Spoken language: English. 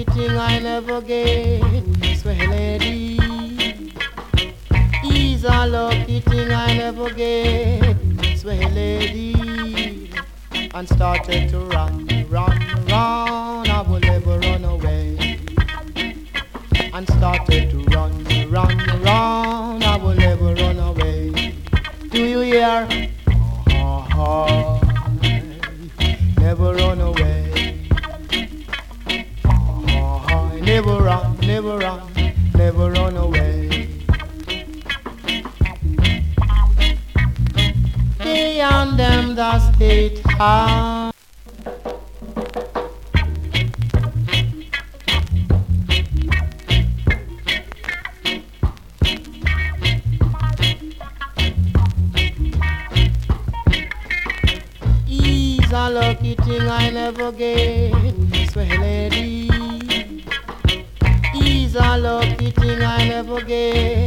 lucky thing I never get, sweet lady. He's a lucky thing I never get, sweet lady. And started to run, run, run, I will never run away. And started to run, run, run, I will never run away. Do you hear? Never run away. Never run, never run, never run away. Beyond them the state house. He's a lucky thing I never get, sweet lady. He's a lucky thing I never get,